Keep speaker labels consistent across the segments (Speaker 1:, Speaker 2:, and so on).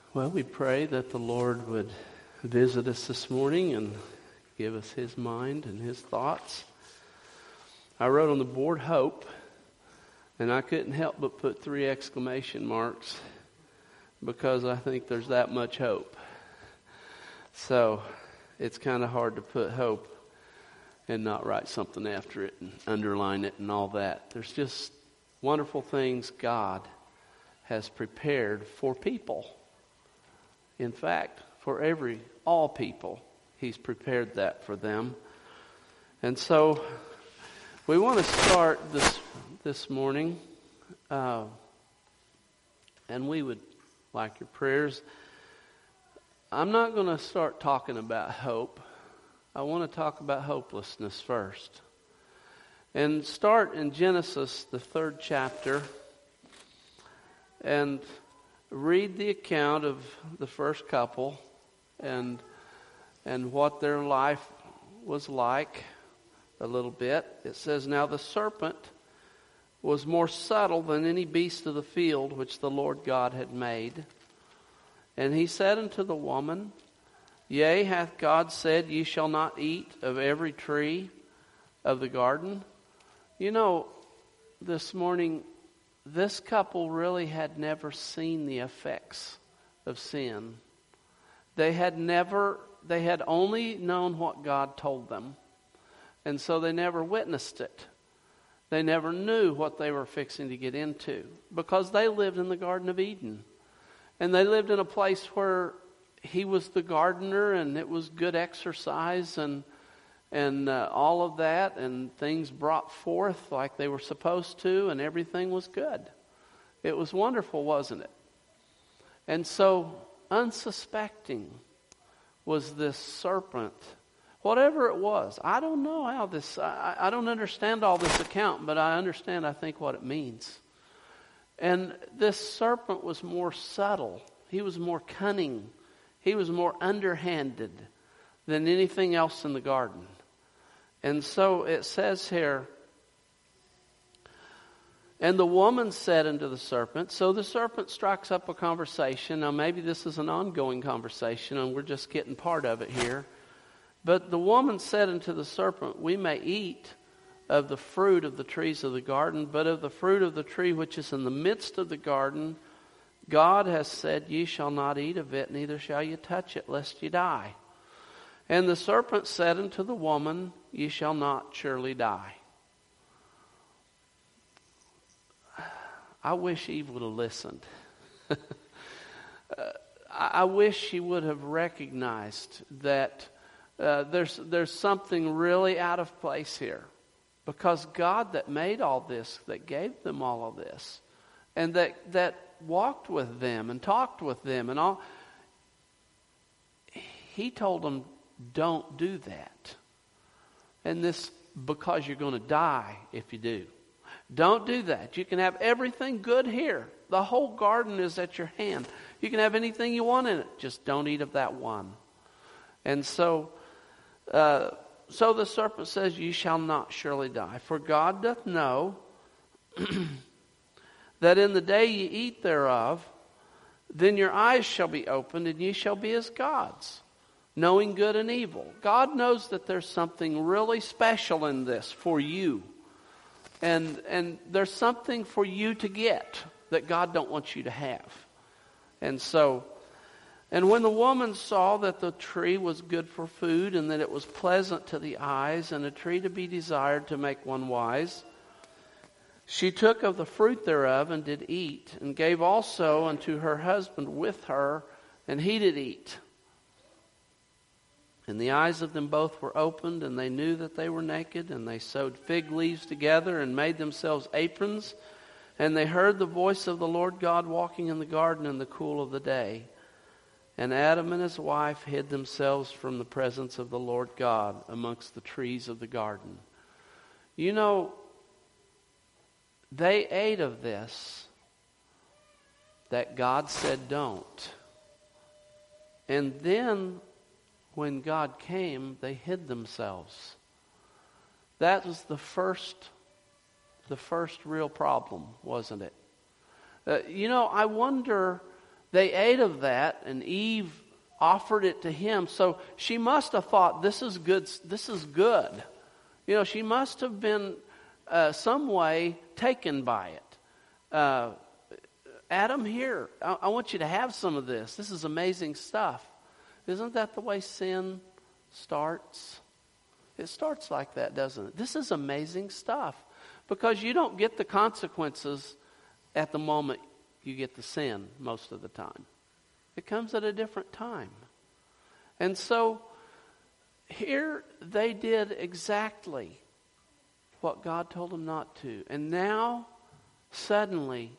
Speaker 1: Well, we pray that the Lord would visit us this morning and give us His mind and His thoughts. I wrote on the board hope, and I couldn't help but put 3 exclamation marks because I think there's that much hope. So it's kind of hard to put hope and not write something after it and underline it and all that. There's just wonderful things God has prepared for people. In fact, for all people, He's prepared that for them. And so we want to start this morning, and we would like your prayers. I'm not going to start talking about hope. I want to talk about hopelessness first. And start in Genesis, the 3rd chapter, and read the account of the first couple and what their life was like a little bit. It says, "Now the serpent was more subtle than any beast of the field which the Lord God had made. And he said unto the woman, Yea, hath God said, Ye shall not eat of every tree of the garden?" You know, this morning, this couple really had never seen the effects of sin. They had only known what God told them. And so they never witnessed it. They never knew what they were fixing to get into because they lived in the Garden of Eden. And they lived in a place where He was the gardener and it was good exercise and all of that, and things brought forth like they were supposed to, and everything was good. It was wonderful, wasn't it? And so, unsuspecting was this serpent. Whatever it was, I don't know how this, I don't understand all this account, but I understand, I think, what it means. And this serpent was more subtle. He was more cunning. He was more underhanded than anything else in the garden. And so it says here, "And the woman said unto the serpent," so the serpent strikes up a conversation. Now maybe this is an ongoing conversation and we're just getting part of it here. "But the woman said unto the serpent, We may eat of the fruit of the trees of the garden, but of the fruit of the tree which is in the midst of the garden, God has said, Ye shall not eat of it, neither shall ye touch it, lest ye die. And the serpent said unto the woman, Ye shall not surely die." I wish Eve would have listened. I wish she would have recognized that there's something really out of place here. Because God that made all this, that gave them all of this, and that walked with them and talked with them and all, He told them, don't do that. And this, because you're going to die if you do. Don't do that. You can have everything good here. The whole garden is at your hand. You can have anything you want in it. Just don't eat of that one. And so the serpent says, "You shall not surely die. For God doth know that in the day ye eat thereof, then your eyes shall be opened, and ye shall be as gods, knowing good and evil." God knows that there's something really special in this for you. And there's something for you to get that God don't want you to have. And when the woman saw that the tree was good for food, and that it was pleasant to the eyes, and a tree to be desired to make one wise, she took of the fruit thereof, and did eat, and gave also unto her husband with her, and he did eat. And the eyes of them both were opened, and they knew that they were naked, and they sewed fig leaves together, and made themselves aprons. And they heard the voice of the Lord God walking in the garden in the cool of the day. And Adam and his wife hid themselves from the presence of the Lord God amongst the trees of the garden. You know, they ate of this that God said don't. And then when God came, they hid themselves. That was the first real problem, wasn't it? I wonder they ate of that, and Eve offered it to him. So she must have thought, this is good. This is good. She must have been some way taken by it. Adam, here, I want you to have some of this. This is amazing stuff. Isn't that the way sin starts? It starts like that, doesn't it? This is amazing stuff. Because you don't get the consequences at the moment you get the sin most of the time. It comes at a different time. And so here they did exactly what God told them not to. And now, suddenly,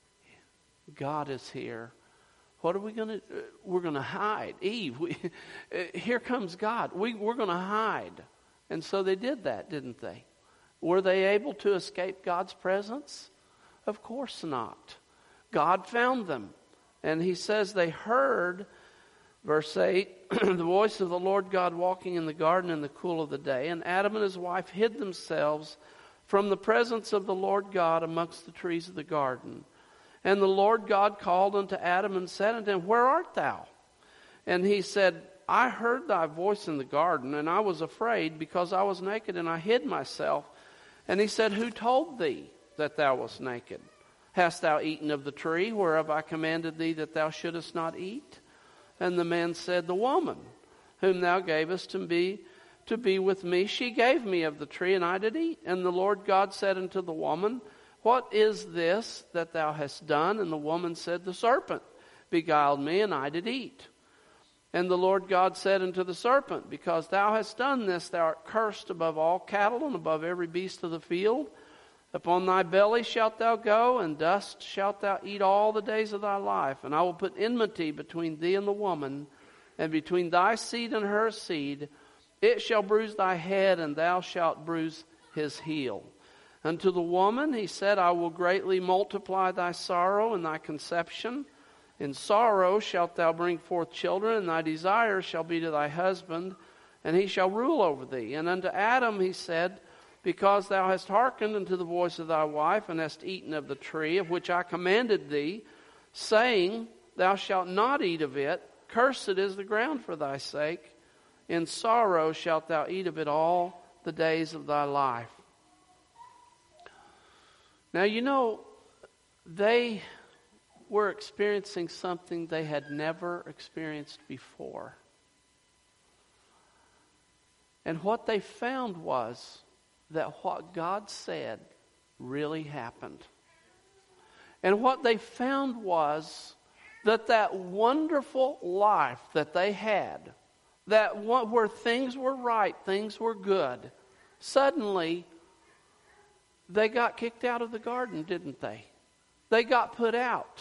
Speaker 1: God is here. What are we going to do? We're going to hide. Eve, here comes God. We're going to hide. And so they did that, didn't they? Were they able to escape God's presence? Of course not. God found them. And he says they heard, verse 8, the voice of the Lord God walking in the garden in the cool of the day. And Adam and his wife hid themselves from the presence of the Lord God amongst the trees of the garden. And the Lord God called unto Adam and said unto him, Where art thou? And he said, I heard thy voice in the garden, and I was afraid, because I was naked, and I hid myself. And he said, Who told thee that thou wast naked? Hast thou eaten of the tree whereof I commanded thee that thou shouldest not eat? And the man said, The woman whom thou gavest to be with me, she gave me of the tree, and I did eat. And the Lord God said unto the woman, What is this that thou hast done? And the woman said, The serpent beguiled me, and I did eat. And the Lord God said unto the serpent, Because thou hast done this, thou art cursed above all cattle and above every beast of the field. Upon thy belly shalt thou go, and dust shalt thou eat all the days of thy life. And I will put enmity between thee and the woman, and between thy seed and her seed. It shall bruise thy head, and thou shalt bruise his heel. Unto the woman he said, I will greatly multiply thy sorrow and thy conception. In sorrow shalt thou bring forth children, and thy desire shall be to thy husband, and he shall rule over thee. And unto Adam he said, Because thou hast hearkened unto the voice of thy wife, and hast eaten of the tree of which I commanded thee, saying, Thou shalt not eat of it, cursed is the ground for thy sake. In sorrow shalt thou eat of it all the days of thy life. Now, they were experiencing something they had never experienced before. And what they found was that what God said really happened. And what they found was that wonderful life that they had, where things were right, things were good, suddenly they got kicked out of the garden, didn't they? They got put out.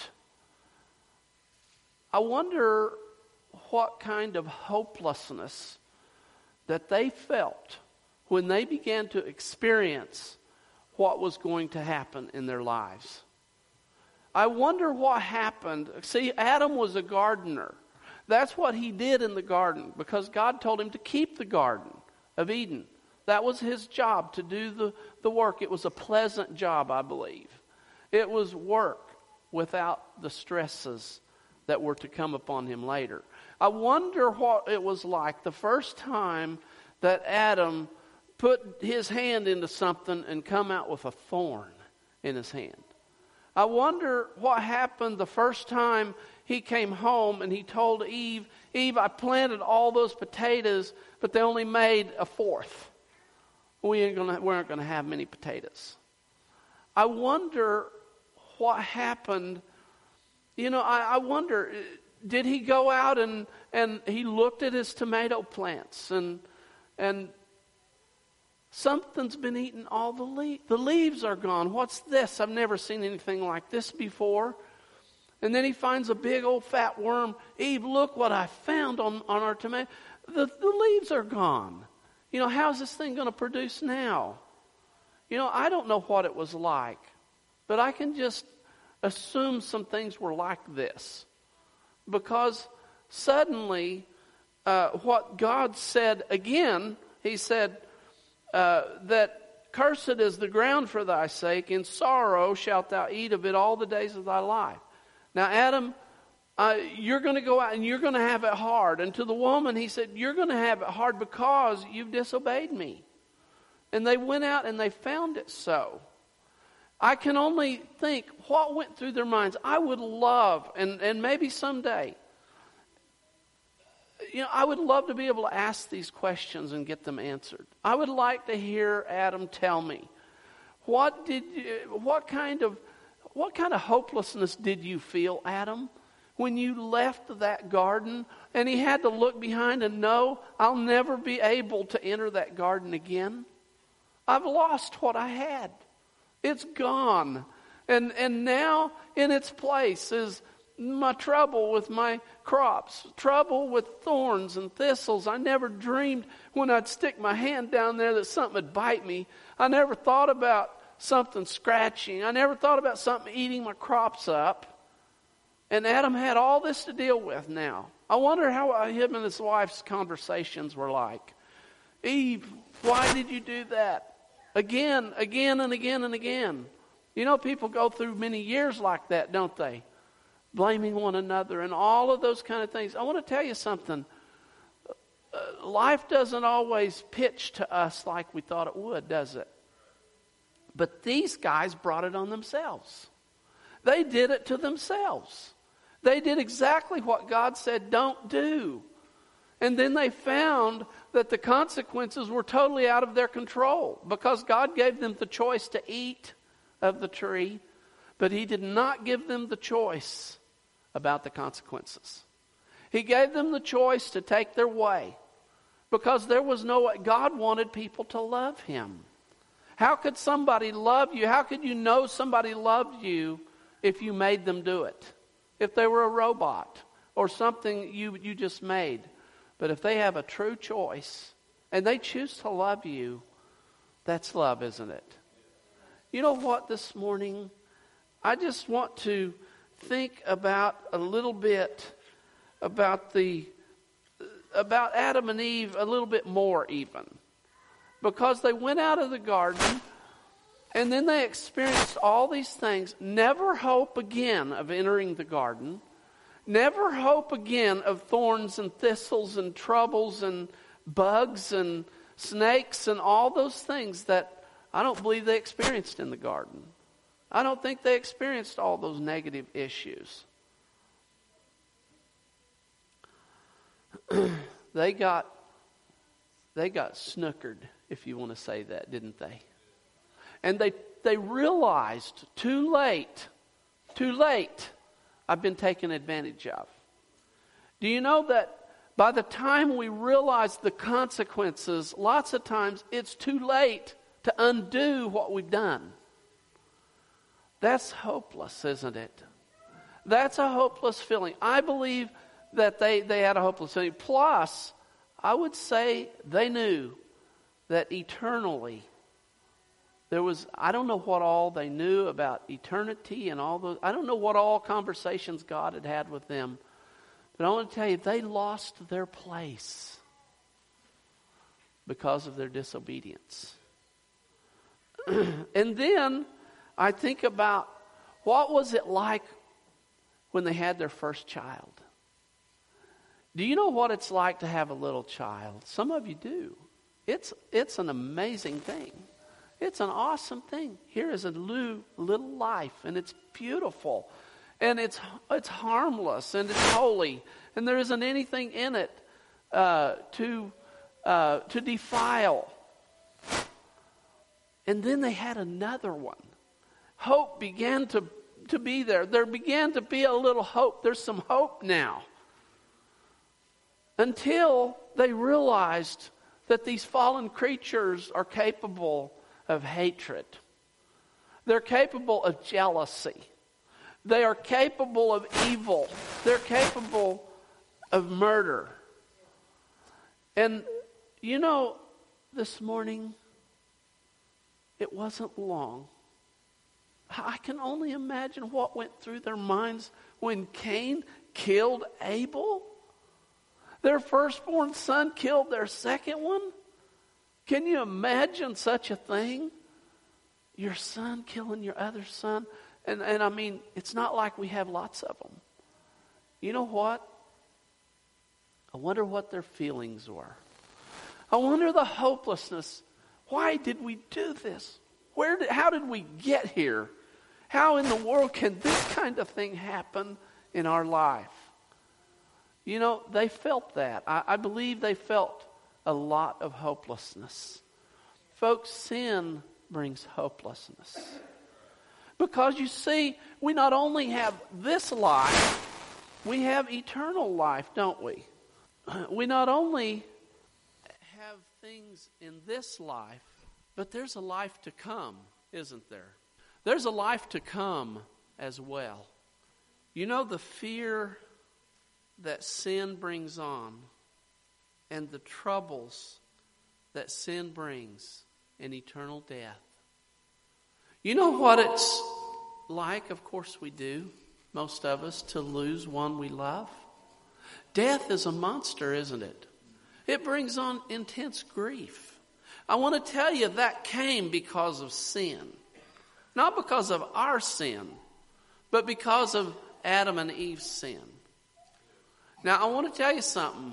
Speaker 1: I wonder what kind of hopelessness that they felt when they began to experience what was going to happen in their lives. I wonder what happened. See, Adam was a gardener. That's what he did in the garden, because God told him to keep the Garden of Eden. That was his job, to do the work. It was a pleasant job, I believe. It was work without the stresses that were to come upon him later. I wonder what it was like the first time that Adam put his hand into something and come out with a thorn in his hand. I wonder what happened the first time he came home and he told Eve, I planted all those potatoes, but they only made a fourth. We aren't going to have many potatoes. I wonder what happened. I wonder, did he go out and he looked at his tomato plants and something's been eating all the leaves. The leaves are gone. What's this? I've never seen anything like this before. And then he finds a big old fat worm. Eve, look what I found on our tomato. The leaves are gone. How's this thing going to produce now? I don't know what it was like, but I can just assume some things were like this. Because suddenly, what God said again, he said that cursed is the ground for thy sake, in sorrow shalt thou eat of it all the days of thy life. Now, Adam, you're going to go out and you're going to have it hard. And to the woman, he said, you're going to have it hard because you've disobeyed me. And they went out and they found it so. I can only think what went through their minds. I would love, and maybe someday, I would love to be able to ask these questions and get them answered. I would like to hear Adam tell me, what kind of hopelessness did you feel, Adam, when you left that garden and he had to look behind and know, I'll never be able to enter that garden again. I've lost what I had. It's gone. And now in its place is my trouble with my crops, trouble with thorns and thistles. I never dreamed when I'd stick my hand down there that something would bite me. I never thought about something scratching. I never thought about something eating my crops up. And Adam had all this to deal with now. I wonder how him and his wife's conversations were like. Eve, why did you do that? Again, and again, and again. People go through many years like that, don't they? Blaming one another and all of those kind of things. I want to tell you something. Life doesn't always pitch to us like we thought it would, does it? But these guys brought it on themselves. They did it to themselves. They did exactly what God said don't do. And then they found that the consequences were totally out of their control because God gave them the choice to eat of the tree, but He did not give them the choice about the consequences. He gave them the choice to take their way because there was no way. God wanted people to love Him. How could somebody love you? How could you know somebody loved you if you made them do it? If they were a robot or something you just made. But if they have a true choice and they choose to love you, that's love, isn't it? You know what, this morning, I just want to think about a little bit about Adam and Eve a little bit more even. Because they went out of the garden and then they experienced all these things. Never hope again of entering the garden. Never hope again of thorns and thistles and troubles and bugs and snakes and all those things that I don't believe they experienced in the garden. I don't think they experienced all those negative issues. They got snookered, if you want to say that, didn't they? And they realized too late, I've been taken advantage of. Do you know that by the time we realize the consequences, lots of times it's too late to undo what we've done? That's hopeless, isn't it? That's a hopeless feeling. I believe that they had a hopeless feeling. Plus, I would say they knew that eternally there was, I don't know what all they knew about eternity and all those, I don't know what all conversations God had had with them. But I want to tell you, they lost their place because of their disobedience. And then I think about what was it like when they had their first child. Do you know what it's like to have a little child? Some of you do. It's an amazing thing. It's an awesome thing. Here is a little life, and it's beautiful, and it's harmless, and it's holy, and there isn't anything in it to defile. And then they had another one. Hope began to be there. There began to be a little hope. There's some hope now. Until they realized that these fallen creatures are capable of hatred. They're capable of jealousy. They are capable of evil. They're capable of murder. And you know, this morning, it wasn't long. I can only imagine what went through their minds when Cain killed Abel. Their firstborn son killed their second one. Can you imagine such a thing? Your son killing your other son. And I mean, it's not like we have lots of them. You know what? I wonder what their feelings were. I wonder the hopelessness. Why did we do this? How did we get here? How in the world can this kind of thing happen in our life? You know, they felt that. I believe they felt a lot of hopelessness. Folks, sin brings hopelessness. Because you see, we not only have this life, we have eternal life, don't we? We not only have things in this life, but there's a life to come, isn't there? There's a life to come as well. You know, the fear that sin brings on and the troubles that sin brings in eternal death. You know what it's like, of course we do, most of us, to lose one we love? Death is a monster, isn't it? It brings on intense grief. I want to tell you that came because of sin. Not because of our sin, but because of Adam and Eve's sin. Now, I want to tell you something.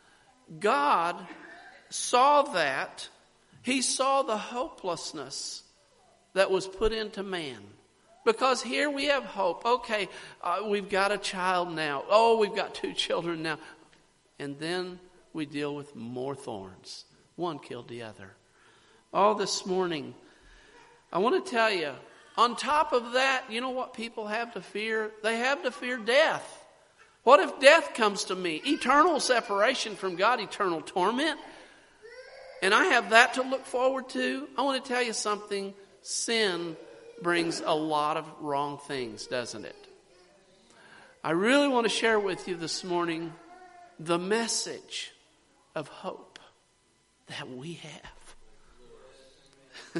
Speaker 1: God saw that. He saw the hopelessness that was put into man. Because here we have hope. Okay, we've got a child now. Oh, we've got 2 children now. And then we deal with more thorns. One killed the other. Oh, this morning, I want to tell you, on top of that, you know what people have to fear? They have to fear death. What if death comes to me? Eternal separation from God, eternal torment. And I have that to look forward to. I want to tell you something. Sin brings a lot of wrong things, doesn't it? I really want to share with you this morning the message of hope that we have.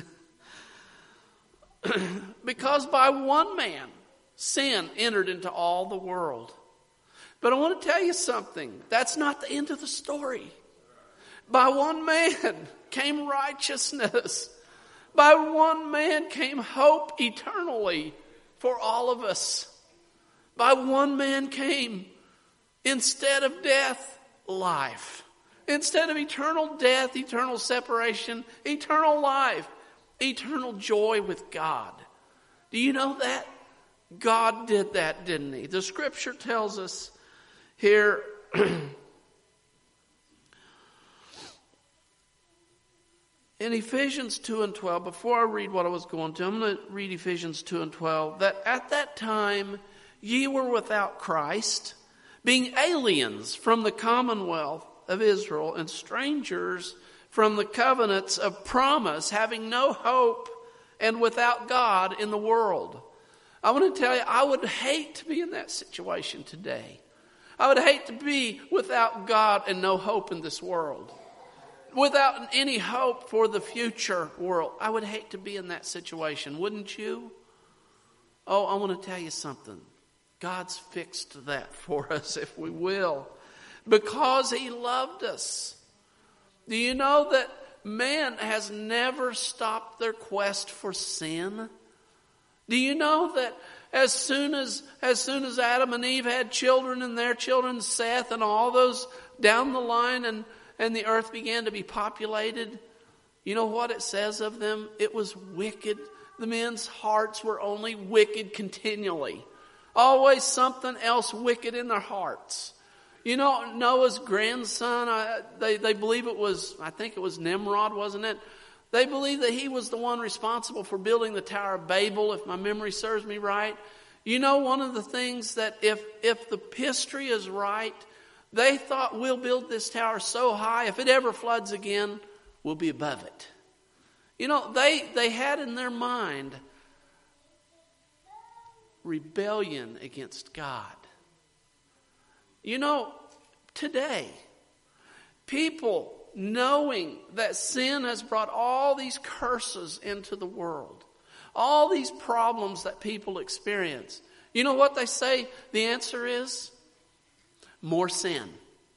Speaker 1: Because by one man, sin entered into all the world. But I want to tell you something. That's not the end of the story. By one man came righteousness. By one man came hope eternally for all of us. By one man came, instead of death, life. Instead of eternal death, eternal separation, eternal life, eternal joy with God. Do you know that? God did that, didn't he? The scripture tells us here in Ephesians 2 and 12, before I read what I was going to, I'm going to read Ephesians 2 and 12, that at that time ye were without Christ, being aliens from the commonwealth of Israel and strangers from the covenants of promise, having no hope and without God in the world. I want to tell you, I would hate to be in that situation today. I would hate to be without God and no hope in this world. Without any hope for the future world. I would hate to be in that situation, wouldn't you? Oh, I want to tell you something. God's fixed that for us, if we will, because he loved us. Do you know that man has never stopped their quest for sin? Do you know that as soon as Adam and Eve had children and their children, Seth and all those down the line, and the earth began to be populated, you know what it says of them? It was wicked. The men's hearts were only wicked continually. Always something else wicked in their hearts. You know, Noah's grandson, they believe I think it was Nimrod, wasn't it? They believe that he was the one responsible for building the Tower of Babel, if my memory serves me right. You know, one of the things that if the history is right, they thought, we'll build this tower so high, if it ever floods again, we'll be above it. You know, they had in their mind rebellion against God. You know, today, people knowing that sin has brought all these curses into the world, all these problems that people experience, you know what they say the answer is? More sin.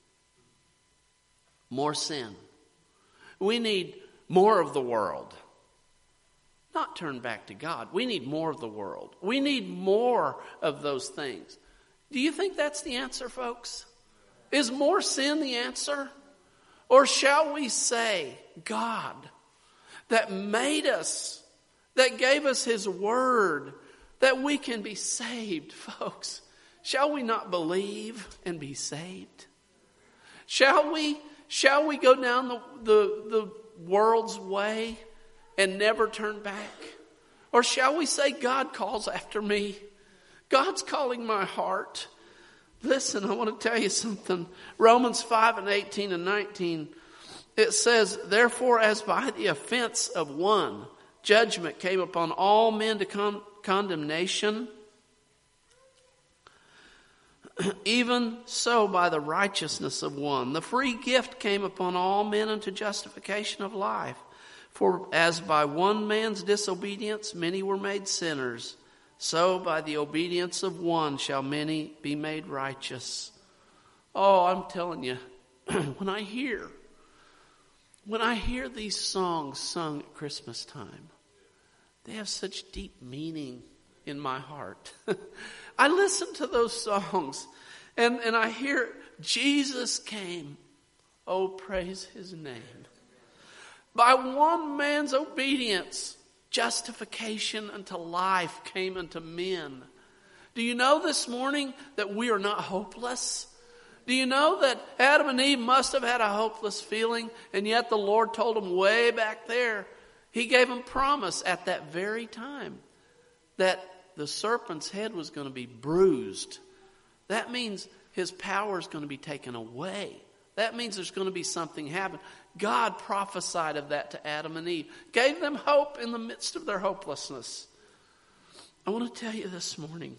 Speaker 1: More sin. We need more of the world. Not turn back to God. We need more of the world. We need more of those things. Do you think that's the answer, folks? Is more sin the answer? Or shall we say, God, that made us, that gave us His Word, that we can be saved, folks? Shall we not believe and be saved? Shall we go down the world's way and never turn back? Or shall we say, God calls after me? God's calling my heart. Listen, I want to tell you something. Romans 5:18 and 19, it says, therefore, as by the offense of one, judgment came upon all men to condemnation, even so by the righteousness of one, the free gift came upon all men unto justification of life. For as by one man's disobedience many were made sinners, so by the obedience of one shall many be made righteous. Oh, I'm telling you, when I hear these songs sung at Christmas time, they have such deep meaning in my heart. I listen to those songs and I hear Jesus came. Oh, praise His name. By one man's obedience, justification unto life came unto men. Do you know this morning that we are not hopeless? Do you know that Adam and Eve must have had a hopeless feeling, and yet the Lord told them way back there, He gave them promise at that very time that the serpent's head was going to be bruised. That means his power is going to be taken away. That means there's going to be something happen. God prophesied of that to Adam and Eve. Gave them hope in the midst of their hopelessness. I want to tell you this morning.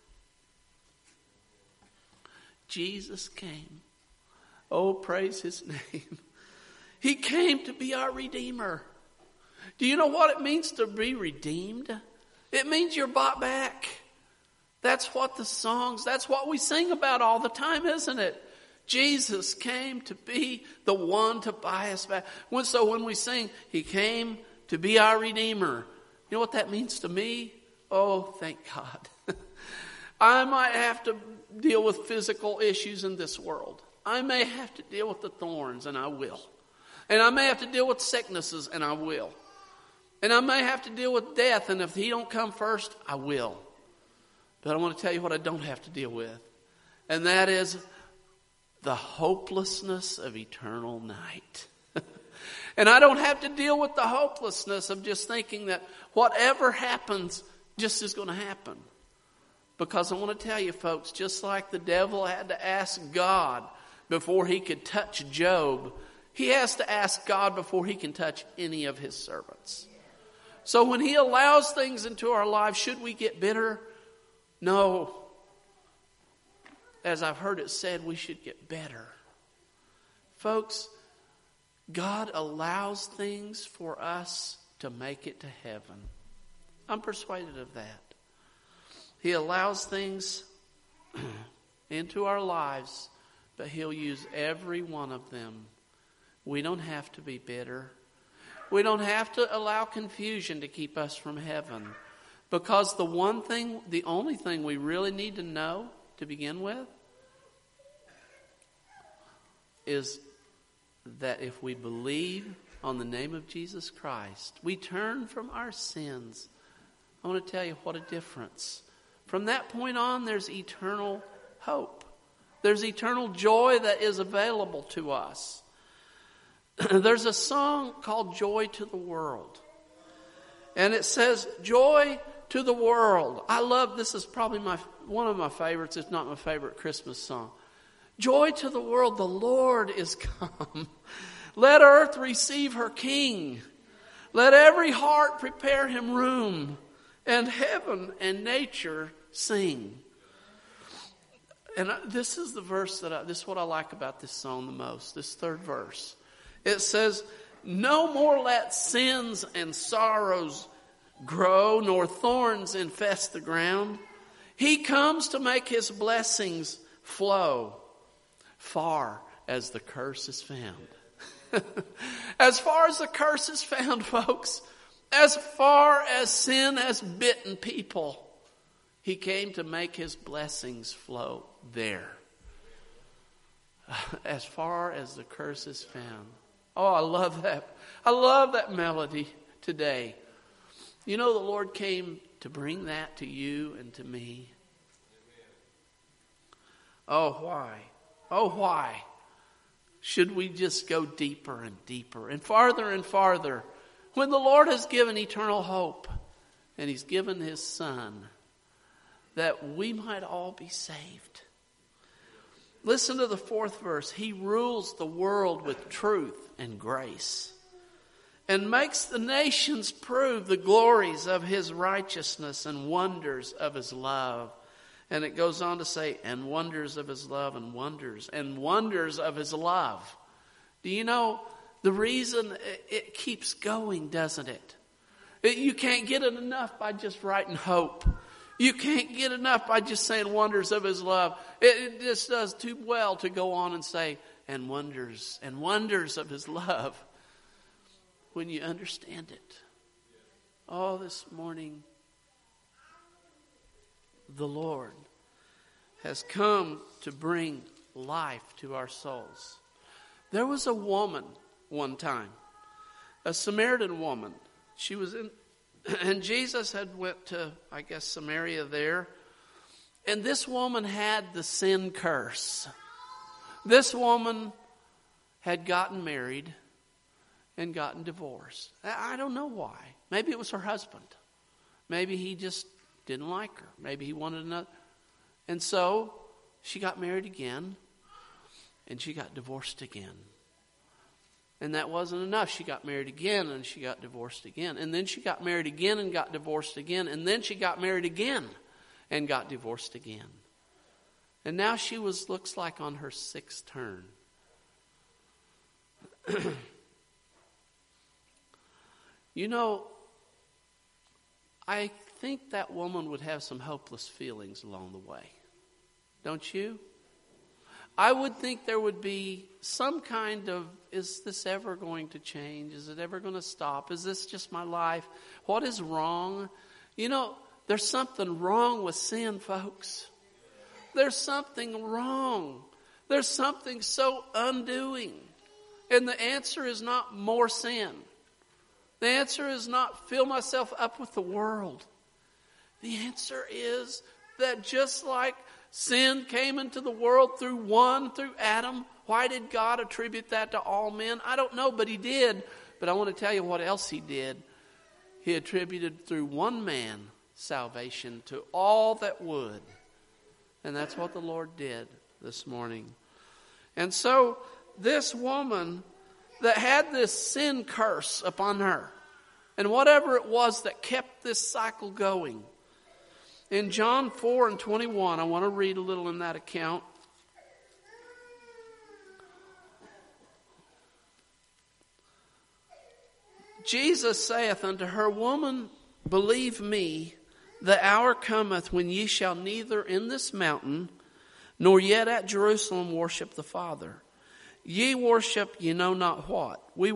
Speaker 1: Jesus came. Oh, praise His name. He came to be our Redeemer. Do you know what it means to be redeemed? It means you're bought back. That's what that's what we sing about all the time, isn't it? Jesus came to be the one to buy us back. So when we sing, He came to be our Redeemer, you know what that means to me? Oh, thank God. I might have to deal with physical issues in this world. I may have to deal with the thorns, and I will. And I may have to deal with sicknesses, and I will. And I may have to deal with death, and if He don't come first, I will. But I want to tell you what I don't have to deal with. And that is the hopelessness of eternal night. And I don't have to deal with the hopelessness of just thinking that whatever happens just is going to happen. Because I want to tell you, folks, just like the devil had to ask God before he could touch Job, he has to ask God before he can touch any of His servants. So when He allows things into our lives, should we get bitter? No. As I've heard it said, we should get better. Folks, God allows things for us to make it to heaven. I'm persuaded of that. He allows things into our lives, but He'll use every one of them. We don't have to be bitter. We don't have to allow confusion to keep us from heaven. Because the only thing we really need to know to begin with is that if we believe on the name of Jesus Christ, we turn from our sins. I want to tell you what a difference. From that point on, there's eternal hope. There's eternal joy that is available to us. There's a song called Joy to the World. And it says, joy to the world. I love, this is probably one of my favorites, if not my favorite Christmas song. Joy to the world, the Lord is come. Let earth receive her King. Let every heart prepare Him room. And heaven and nature sing. And this is the verse this is what I like about this song the most. This third verse. It says, no more let sins and sorrows grow, nor thorns infest the ground. He comes to make His blessings flow far as the curse is found. As far as the curse is found, folks, as far as sin has bitten people, He came to make his blessings flow there, as far as the curse is found. Oh, I love that. I love that melody today. You know, the Lord came to bring that to you and to me. Oh, why? Oh, why should we just go deeper and deeper and farther when the Lord has given eternal hope and He's given His Son that we might all be saved? Listen to the 4th verse. He rules the world with truth and grace and makes the nations prove the glories of His righteousness and wonders of His love. And it goes on to say, and wonders of His love, and wonders of His love. Do you know the reason it keeps going, doesn't it? You can't get it enough by just writing hope. You can't get enough by just saying wonders of His love. It just does too well to go on and say, and wonders of His love, when you understand it. Oh, this morning, the Lord has come to bring life to our souls. There was a woman one time, a Samaritan woman. She was in, and Jesus had went to, I guess, Samaria there. And this woman had the sin curse. This woman had gotten married and gotten divorced. I don't know why. Maybe it was her husband. Maybe he just didn't like her. Maybe he wanted another. And so she got married again, and she got divorced again. And that wasn't enough. She got married again, and she got divorced again. And then she got married again and got divorced again. And then she got married again and got divorced again. And now she looks like on her 6th turn. You know, I think that woman would have some hopeless feelings along the way. Don't you? I would think there would be some kind of, is this ever going to change? Is it ever going to stop? Is this just my life? What is wrong? You know, there's something wrong with sin, folks. There's something wrong. There's something so undoing. And the answer is not more sin. The answer is not fill myself up with the world. The answer is that just like sin came into the world through Adam, why did God attribute that to all men? I don't know, but He did. But I want to tell you what else He did. He attributed through one man salvation to all that would. And that's what the Lord did this morning. And so this woman that had this sin curse upon her, and whatever it was that kept this cycle going, in John 4:21, I want to read a little in that account. Jesus saith unto her, Woman, believe me, the hour cometh when ye shall neither in this mountain nor yet at Jerusalem worship the Father. Ye worship ye know not what. We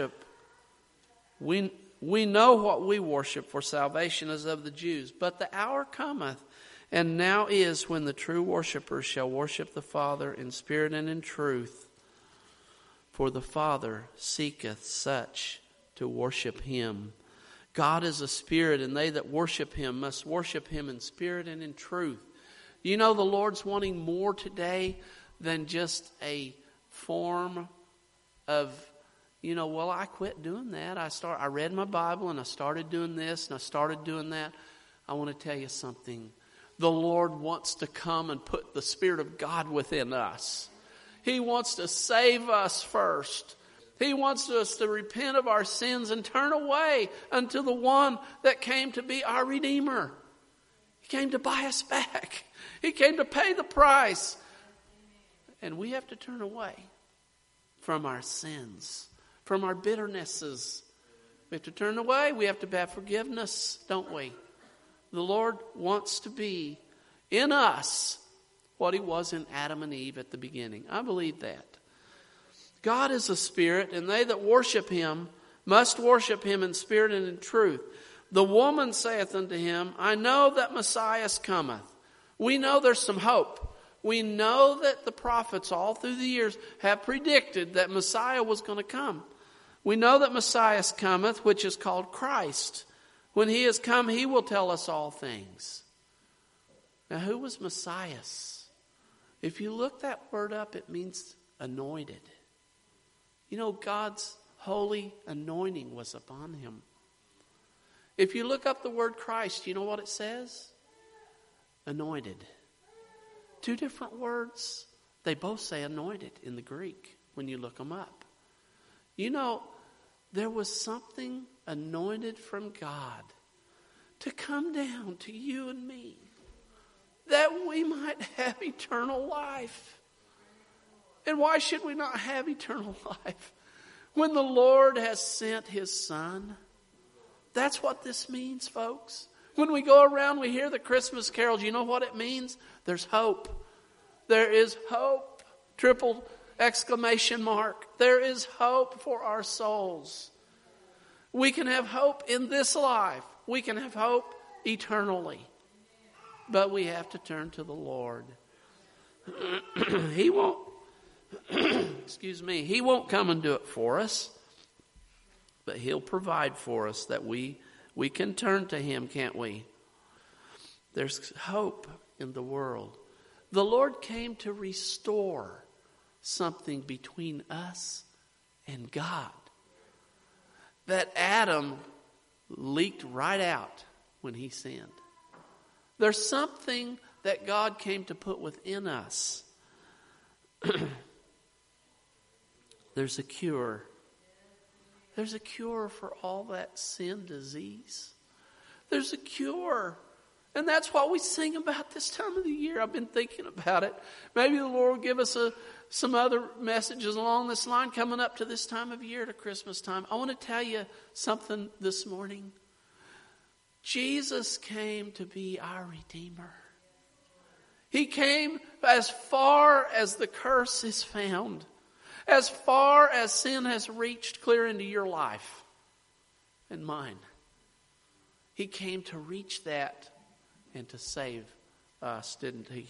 Speaker 1: know what we worship, for salvation is of the Jews. But the hour cometh, and now is, when the true worshipers shall worship the Father in spirit and in truth. For the Father seeketh such to worship Him. God is a spirit, and they that worship Him must worship Him in spirit and in truth. You know, the Lord's wanting more today than just a form of, I quit doing that. I read my Bible and I started doing this and I started doing that. I want to tell you something. The Lord wants to come and put the Spirit of God within us. He wants to save us first. He wants us to repent of our sins and turn away unto the one that came to be our Redeemer. He came to buy us back. He came to pay the price. And we have to turn away from our sins, from our bitternesses. We have to turn away. We have to have forgiveness, don't we? The Lord wants to be in us what He was in Adam and Eve at the beginning. I believe that. God is a spirit, and they that worship Him must worship Him in spirit and in truth. The woman saith unto him, I know that Messiah cometh. We know there's some hope. We know that the prophets all through the years have predicted that Messiah was going to come. We know that Messiah cometh, which is called Christ. When he has come, he will tell us all things. Now, who was Messiah? If you look that word up, it means anointed. You know, God's holy anointing was upon him. If you look up the word Christ, you know what it says? Anointed. Two different words. They both say anointed in the Greek when you look them up. You know, there was something anointed from God to come down to you and me, that we might have eternal life. And why should we not have eternal life? When the Lord has sent his Son. That's what this means, folks. When we go around, we hear the Christmas carols. You know what it means? There's hope. There is hope. Triple exclamation mark. There is hope for our souls. We can have hope in this life. We can have hope eternally. But we have to turn to the Lord. He won't, He won't come and do it for us. But he'll provide for us that we can turn to him, can't we? There's hope in the world. The Lord came to restore something between us and God that Adam leaked right out when he sinned. There's something that God came to put within us. There's a cure. There's a cure for all that sin disease. There's a cure. And that's what we sing about this time of the year. I've been thinking about it. Maybe the Lord will give us some other messages along this line coming up to this time of year, to Christmas time. I want to tell you something this morning. Jesus came to be our Redeemer. He came as far as the curse is found. As far as sin has reached clear into your life and mine. He came to reach that and to save us, didn't he?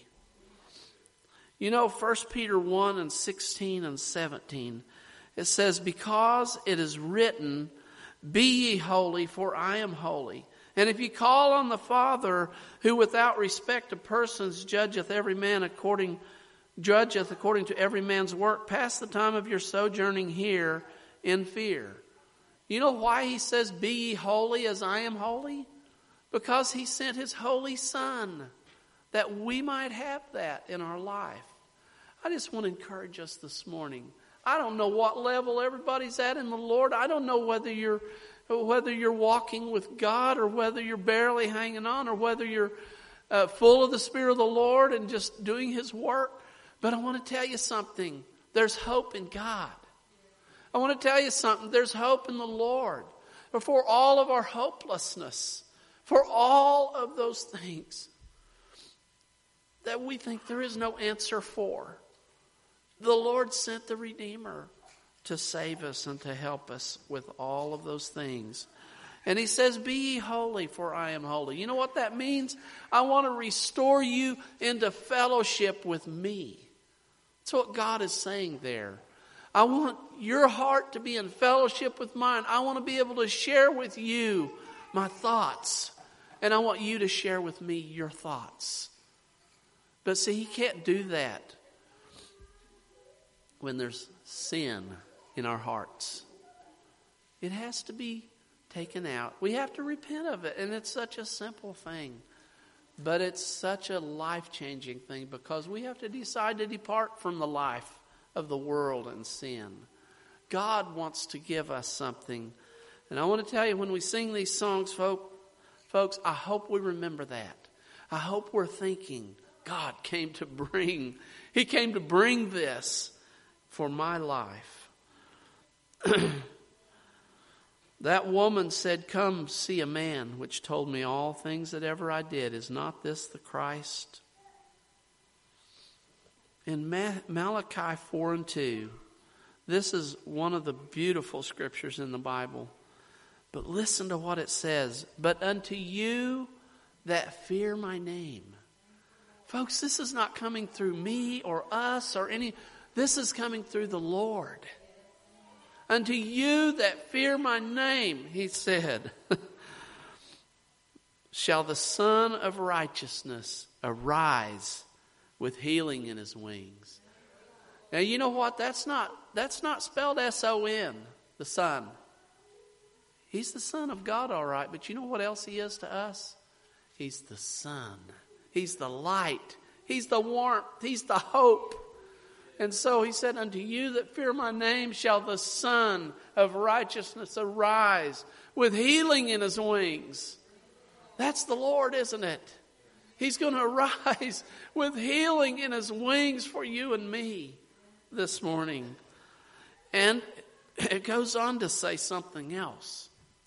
Speaker 1: You know, 1 Peter 1 and 16 and 17, it says, because it is written, be ye holy, for I am holy. And if ye call on the Father, who without respect of persons judgeth according to every man's work, pass the time of your sojourning here in fear. You know why he says, be ye holy as I am holy? Because he sent his holy Son that we might have that in our life. I just want to encourage us this morning. I don't know what level everybody's at in the Lord. I don't know whether you're walking with God, or whether you're barely hanging on, or whether you're full of the Spirit of the Lord and just doing his work. But I want to tell you something. There's hope in God. I want to tell you something. There's hope in the Lord. For all of our hopelessness, for all of those things that we think there is no answer for, the Lord sent the Redeemer to save us and to help us with all of those things. And he says, be ye holy, for I am holy. You know what that means? I want to restore you into fellowship with me. That's what God is saying there. I want your heart to be in fellowship with mine. I want to be able to share with you my thoughts. And I want you to share with me your thoughts. But see, he can't do that when there's sin in our hearts. It has to be taken out. We have to repent of it. And it's such a simple thing. But it's such a life-changing thing, because we have to decide to depart from the life of the world and sin. God wants to give us something. And I want to tell you, when we sing these songs, folks, I hope we remember that. I hope we're thinking, God came to bring this for my life. That woman said, come see a man which told me all things that ever I did. Is not this the Christ? In Malachi 4 and 2, this is one of the beautiful scriptures in the Bible. But listen to what it says. But unto you that fear my name. Folks, this is not coming through me or us or any. This is coming through the Lord. Unto you that fear my name, he said, shall the Son of Righteousness arise with healing in his wings. Now you know what? That's not spelled S-O-N, the Son. He's the Son of God, all right. But you know what else he is to us? He's the sun. He's the light. He's the warmth. He's the hope. And so he said, unto you that fear my name shall the Son of Righteousness arise with healing in his wings. That's the Lord, isn't it? He's going to arise with healing in his wings for you and me this morning. And it goes on to say something else.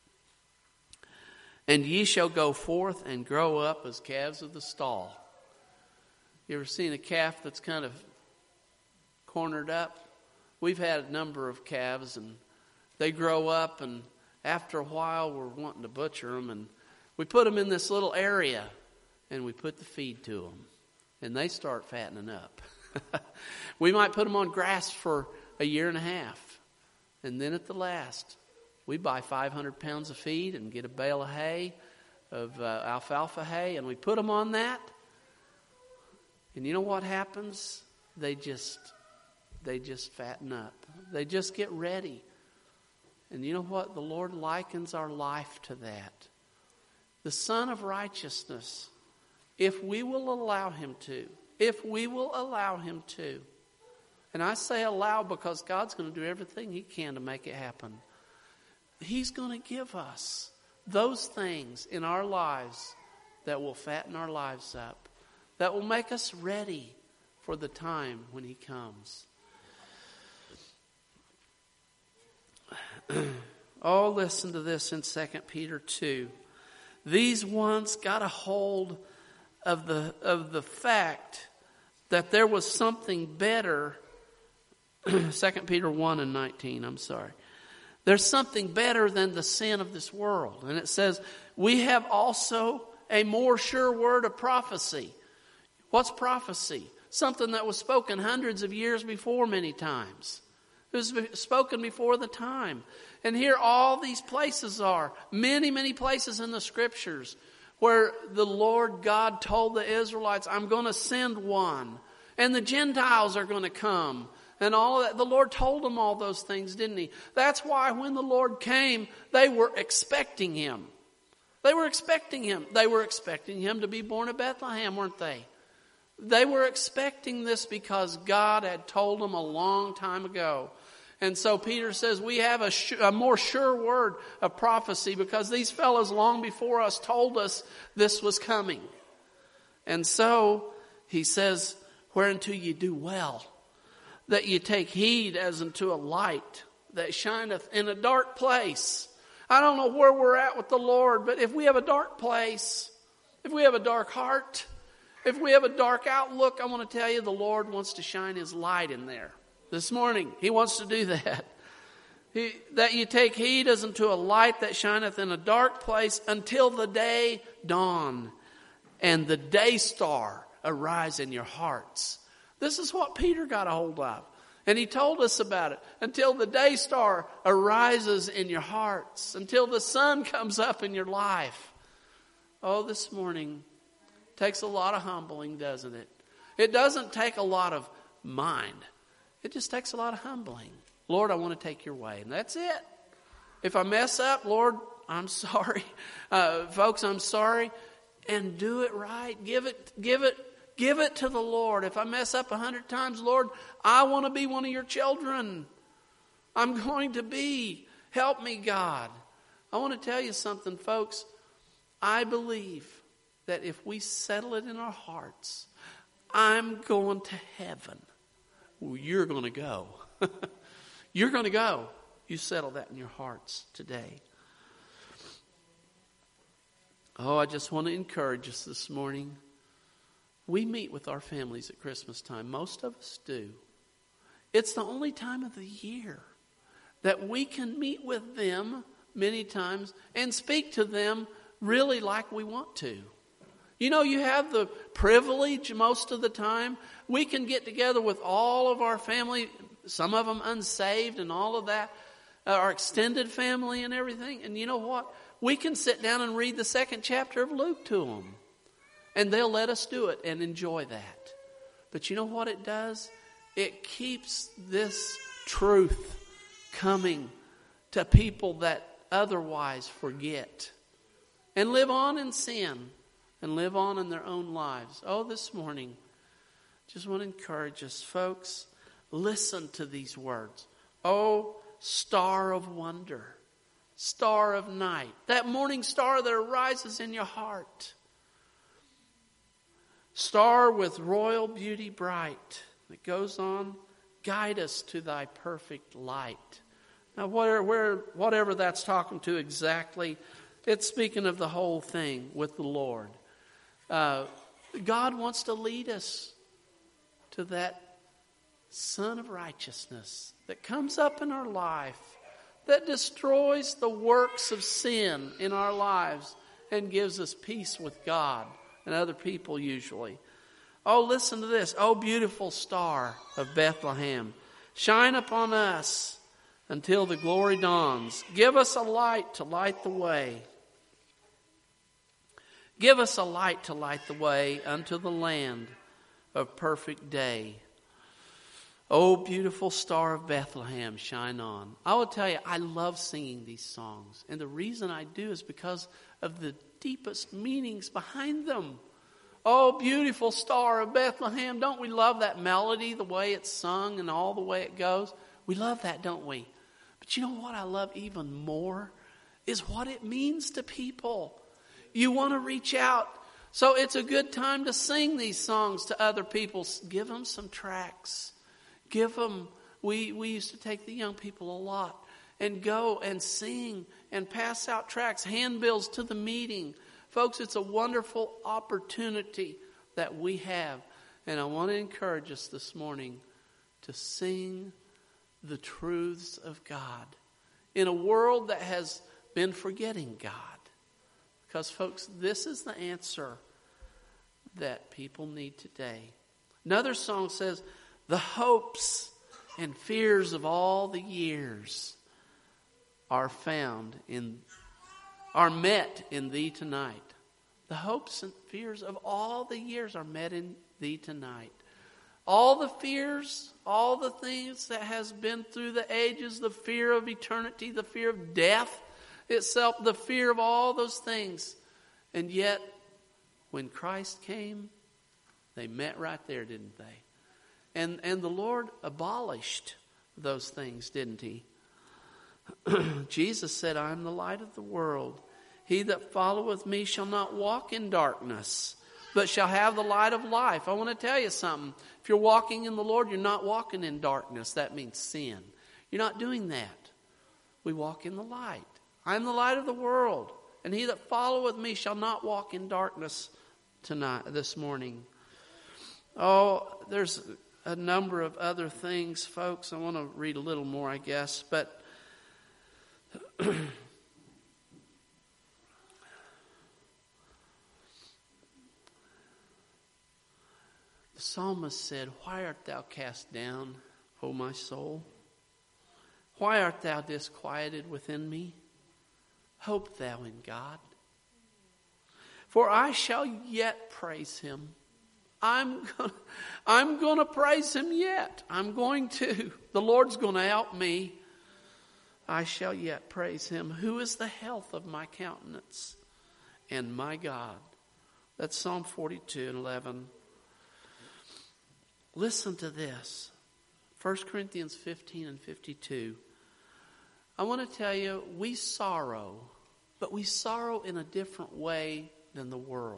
Speaker 1: And ye shall go forth and grow up as calves of the stall. You ever seen a calf that's kind of cornered up? We've had a number of calves, and they grow up, and after a while we're wanting to butcher them, and we put them in this little area, and we put the feed to them, and they start fattening up. We might put them on grass for a year and a half, and then at the last, we buy 500 pounds of feed and get a bale of hay, of alfalfa hay, and we put them on that. And you know what happens? They just fatten up. They just get ready. And you know what? The Lord likens our life to that. The Son of Righteousness, if we will allow him to, and I say allow because God's going to do everything he can to make it happen. He's going to give us those things in our lives that will fatten our lives up, that will make us ready for the time when he comes. Oh, listen to this in 2 Peter 2. These ones got a hold of the fact that there was something better. 2 Peter 1 and 19, I'm sorry. There's something better than the sin of this world. And it says, we have also a more sure word of prophecy. What's prophecy? Something that was spoken hundreds of years before many times. It was spoken before the time. And here all these places are. Many, many places in the scriptures where the Lord God told the Israelites, I'm going to send one. And the Gentiles are going to come. And all of that. The Lord told them all those things, didn't he? That's why when the Lord came, they were expecting him. They were expecting him. They were expecting him to be born at Bethlehem, weren't they? They were expecting this because God had told them a long time ago. And so Peter says we have a more sure word of prophecy because these fellows long before us told us this was coming. And so he says, whereunto you do well, that you take heed as unto a light that shineth in a dark place. I don't know where we're at with the Lord, but if we have a dark place, if we have a dark heart, if we have a dark outlook, I want to tell you the Lord wants to shine his light in there. This morning, he wants to do that. That you take heed as unto a light that shineth in a dark place until the day dawn and the day star arise in your hearts. This is what Peter got a hold of. And he told us about it. Until the day star arises in your hearts. Until the sun comes up in your life. Oh, this morning takes a lot of humbling, doesn't it? It doesn't take a lot of mind. It just takes a lot of humbling. Lord, I want to take your way. And that's it. If I mess up, Lord, I'm sorry. Folks, I'm sorry. And do it right. Give it to the Lord. If I mess up 100 times, Lord, I want to be one of your children. I'm going to be. Help me, God. I want to tell you something, folks. I believe that if we settle it in our hearts, I'm going to heaven. Well, you're going to go. You're going to go. You settle that in your hearts today. Oh, I just want to encourage us this morning. We meet with our families at Christmas time. Most of us do. It's the only time of the year that we can meet with them many times and speak to them really like we want to. You know, you have the privilege most of the time. We can get together with all of our family, some of them unsaved and all of that, our extended family and everything. And you know what? We can sit down and read the 2nd chapter of Luke to them. And they'll let us do it and enjoy that. But you know what it does? It keeps this truth coming to people that otherwise forget and live on in sin and live on in their own lives. Oh, this morning, just want to encourage us, folks, listen to these words. Oh, star of wonder, star of night, that morning star that arises in your heart. Star with royal beauty bright. It goes on, guide us to thy perfect light. Now, whatever that's talking to exactly, it's speaking of the whole thing with the Lord. God wants to lead us to that Sun of righteousness that comes up in our life, that destroys the works of sin in our lives and gives us peace with God and other people usually. Oh, listen to this. Oh, beautiful star of Bethlehem, shine upon us until the glory dawns. Give us a light to light the way. Give us a light to light the way unto the land of perfect day. Oh, beautiful star of Bethlehem, shine on. I will tell you, I love singing these songs. And the reason I do is because of the deepest meanings behind them. Oh, beautiful star of Bethlehem. Don't we love that melody, the way it's sung and all the way it goes? We love that, don't we? But you know what I love even more is what it means to people. You want to reach out. So it's a good time to sing these songs to other people. Give them some tracts. Give them, we used to take the young people a lot and go and sing and pass out tracts, handbills to the meeting. Folks, it's a wonderful opportunity that we have. And I want to encourage us this morning to sing the truths of God in a world that has been forgetting God. Because, folks, this is the answer that people need today. Another song says, the hopes and fears of all the years are met in thee tonight. The hopes and fears of all the years are met in thee tonight. All the fears, all the things that has been through the ages, the fear of eternity, the fear of death itself, the fear of all those things. And yet, when Christ came, they met right there, didn't they? And the Lord abolished those things, didn't he? Jesus said, I am the light of the world. He that followeth me shall not walk in darkness, but shall have the light of life. I want to tell you something. If you're walking in the Lord, you're not walking in darkness. That means sin. You're not doing that. We walk in the light. I am the light of the world. And he that followeth me shall not walk in darkness this morning. Oh, there's a number of other things, folks. I want to read a little more, I guess. But the psalmist said, why art thou cast down, O my soul? Why art thou disquieted within me? Hope thou in God. For I shall yet praise him. I'm going to praise him yet. I'm going to. The Lord's going to help me. I shall yet praise him, who is the health of my countenance and my God. That's Psalm 42:11. Listen to this. 1 Corinthians 15:52. I want to tell you, we sorrow, but we sorrow in a different way than the world.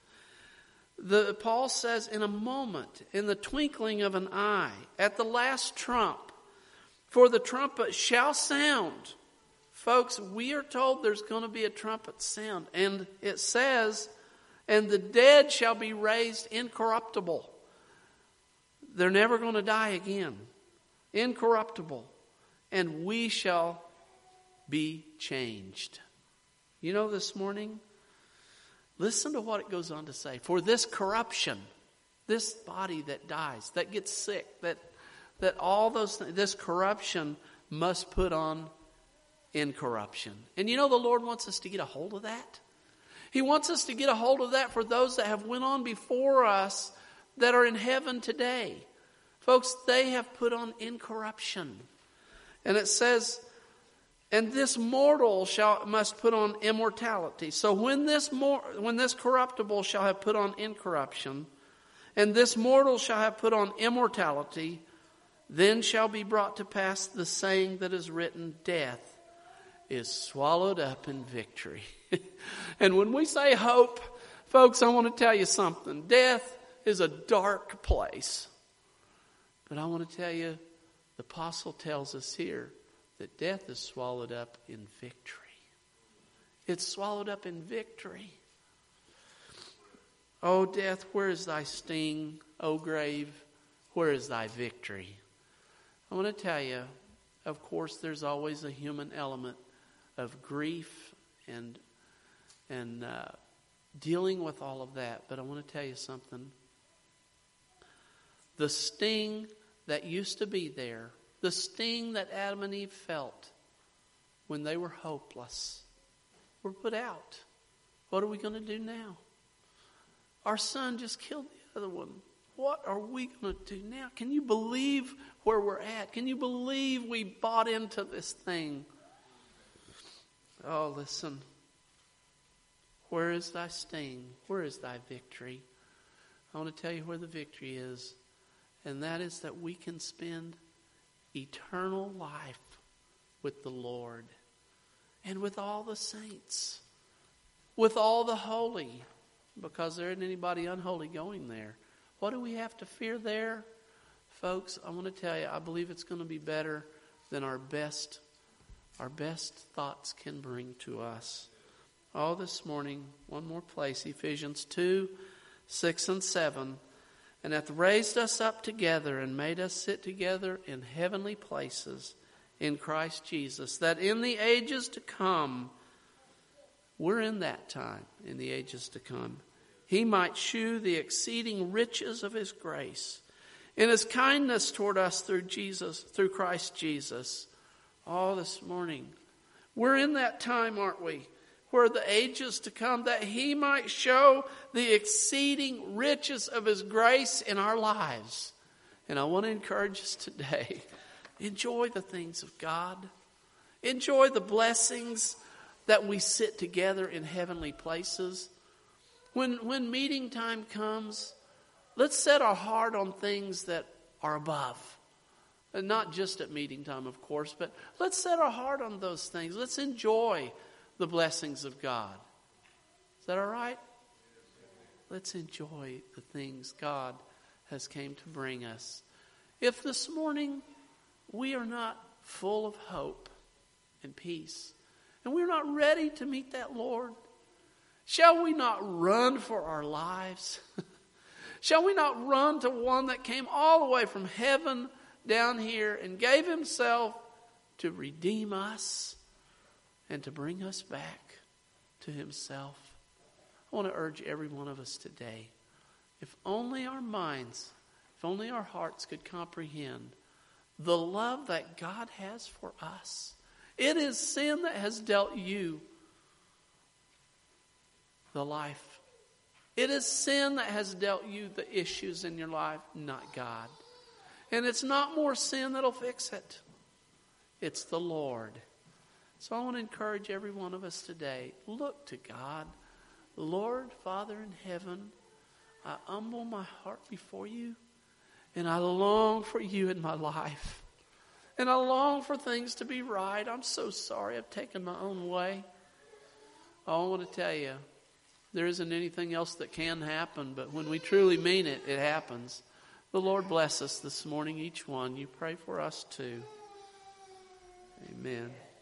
Speaker 1: Paul says, in a moment, in the twinkling of an eye, at the last trump, for the trumpet shall sound. Folks, we are told there's going to be a trumpet sound. And it says, and the dead shall be raised incorruptible. They're never going to die again. Incorruptible. And we shall be changed. You know, this morning, listen to what it goes on to say. For this corruption, this body that dies, that gets sick, that all those things, this corruption must put on incorruption. And you know, the Lord wants us to get a hold of that. He wants us to get a hold of that for those that have went on before us that are in heaven today. Folks, they have put on incorruption. And it says, and this mortal must put on immortality. So when this corruptible shall have put on incorruption, and this mortal shall have put on immortality, then shall be brought to pass the saying that is written, death is swallowed up in victory. And when we say hope, folks, I want to tell you something. Death is a dark place. But I want to tell you, the apostle tells us here that death is swallowed up in victory. It's swallowed up in victory. O death, where is thy sting? O grave, where is thy victory? I want to tell you, of course, there's always a human element of grief and dealing with all of that. But I want to tell you something. The sting that used to be there, the sting that Adam and Eve felt when they were hopeless, were put out. What are we going to do now? Our son just killed the other one. What are we going to do now? Can you believe where we're at? Can you believe we bought into this thing? Oh, listen. Where is thy sting? Where is thy victory? I want to tell you where the victory is. And that is that we can spend eternal life with the Lord and with all the saints, with all the holy, because there isn't anybody unholy going there. What do we have to fear there? Folks, I want to tell you, I believe it's going to be better than our best thoughts can bring to us. Oh, this morning, one more place, Ephesians 2, 6 and 7. And hath raised us up together and made us sit together in heavenly places in Christ Jesus, that in the ages to come, we're in that time, in the ages to come, he might shew the exceeding riches of his grace in his kindness toward us through Christ Jesus. Oh, this morning, we're in that time, aren't we? Where the ages to come, that he might show the exceeding riches of his grace in our lives. And I want to encourage us today, enjoy the things of God. Enjoy the blessings that we sit together in heavenly places. When meeting time comes, let's set our heart on things that are above. And not just at meeting time, of course, but let's set our heart on those things. Let's enjoy the blessings of God. Is that all right? Let's enjoy the things God has came to bring us. If this morning we are not full of hope and peace, and we're not ready to meet that Lord, shall we not run for our lives? Shall we not run to one that came all the way from heaven down here and gave himself to redeem us and to bring us back to himself? I want to urge every one of us today, if only our minds, if only our hearts could comprehend the love that God has for us. It is sin that has dealt you the life. It is sin that has dealt you the issues in your life, not God. And it's not more sin that'll fix it. It's the Lord. So I want to encourage every one of us today, look to God. Lord, Father in heaven, I humble my heart before you, and I long for you in my life. And I long for things to be right. I'm so sorry I've taken my own way. I want to tell you, there isn't anything else that can happen, but when we truly mean it, it happens. The Lord bless us this morning, each one. You pray for us too. Amen.